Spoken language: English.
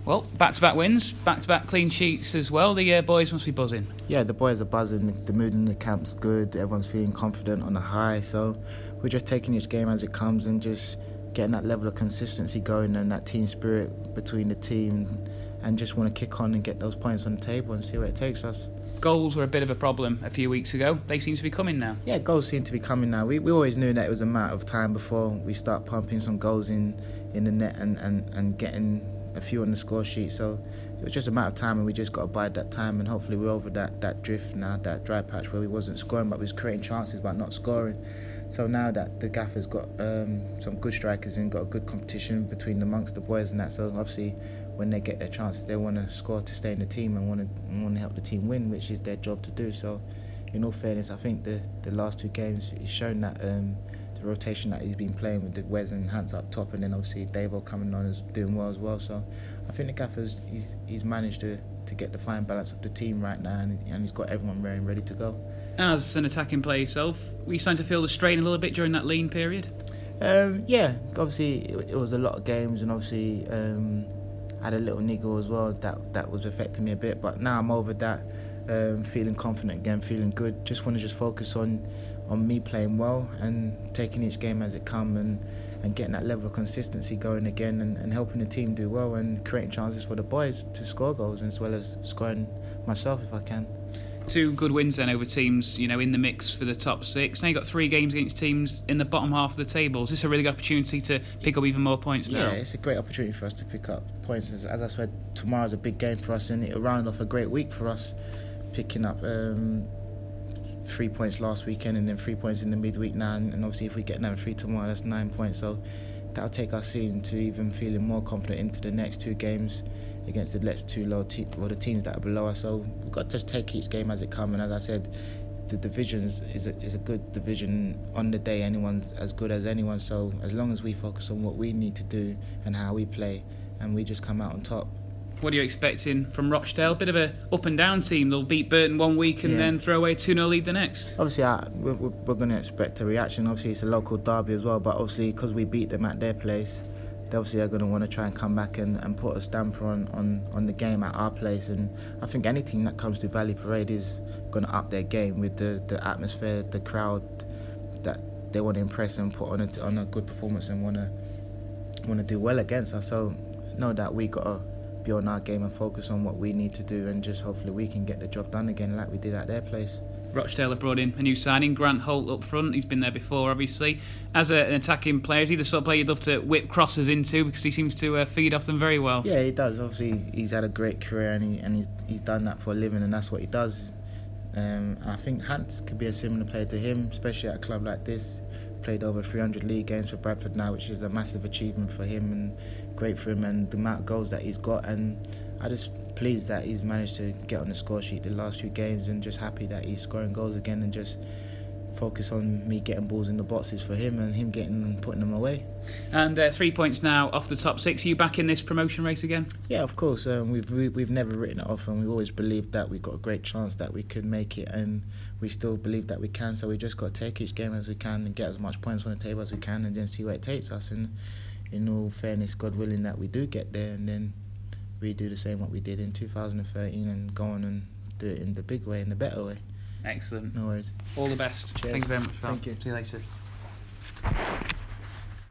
Well, back-to-back wins, back-to-back clean sheets as well. The boys must be buzzing. Yeah, the boys are buzzing. The mood in the camp's good. Everyone's feeling confident on a high. So we're just taking each game as it comes and just getting that level of consistency going and that team spirit between the team, and just want to kick on and get those points on the table and see where it takes us. Goals were a bit of a problem a few weeks ago. They seem to be coming now. Yeah, goals seem to be coming now. We always knew that it was a matter of time before we start pumping some goals in the net and getting a few on the score sheet. So it was just a matter of time, and we just got to bide that time, and hopefully we're over that drift now, that dry patch where we wasn't scoring but we was creating chances but not scoring. So now that the gaffer's got some good strikers and got a good competition between amongst the boys and that, so obviously when they get their chances they want to score to stay in the team and want to help the team win, which is their job to do. So in all fairness, I think the last two games he's shown that the rotation that he's been playing with the Wes and Hans up top, and then obviously Davo coming on is doing well as well. So I think the gaffer's he's managed to get the fine balance of the team right now, and he's got everyone ready to go. As an attacking player yourself, were you starting to feel the strain a little bit during that lean period? Yeah, obviously it was a lot of games, and obviously I had a little niggle as well that was affecting me a bit. But now I'm over that, feeling confident again, feeling good. Just want to focus on me playing well and taking each game as it comes and getting that level of consistency going again, and helping the team do well and creating chances for the boys to score goals as well as scoring myself if I can. 2 good wins then over teams, in the mix for the top 6. Now you've got 3 games against teams in the bottom half of the table. Is this a really good opportunity to pick up even more points now? Yeah, it's a great opportunity for us to pick up points. As I said, tomorrow's a big game for us, and it'll round off a great week for us, picking up 3 points last weekend and then 3 points in the midweek now, and obviously if we get another 3 tomorrow, that's 9 points. So that'll take us into even feeling more confident into the next 2 games against the the teams that are below us. So we've got to just take each game as it comes, and as I said, the divisions is a good division. On the day, anyone's as good as anyone, so as long as we focus on what we need to do and how we play, and we just come out on top. What are you expecting from Rochdale? Bit of a up and down team. They'll beat Burton one week and then throw away a 2-0 lead the next. Obviously we're going to expect a reaction. Obviously it's a local derby as well, but obviously because we beat them at their place, they obviously are going to want to try and come back and put a stamper on the game at our place. And I think any team that comes to Valley Parade is going to up their game with the atmosphere, the crowd, that they want to impress and put on a good performance and want to do well against us. So know that we got to be on our game and focus on what we need to do, and just hopefully we can get the job done again like we did at their place. Rochdale have brought in a new signing, Grant Holt up front. He's been there before, obviously. As an attacking player, is he the sort of player you'd love to whip crosses into, because he seems to feed off them very well? Yeah, he does. Obviously, he's had a great career, and he's done that for a living, and that's what he does. I think Hans could be a similar player to him, especially at a club like this. Played over 300 league games for Bradford now, which is a massive achievement for him and great for him, and the amount of goals that he's got. And I just pleased that he's managed to get on the score sheet the last few games, and just happy that he's scoring goals again, and just focus on me getting balls in the boxes for him and him getting and putting them away. And 3 points now off the top 6. Are you back in this promotion race again? Yeah, of course. We've never written it off, and we've always believed that we've got a great chance that we could make it, and we still believe that we can. So we just got to take each game as we can and get as much points on the table as we can, and then see where it takes us. And in all fairness, God willing that we do get there, and then we do the same what we did in 2013 and go on and do it in the big way, in the better way. Excellent. No worries. All the best. Cheers. Thank you very much, pal. Thank you. See you later.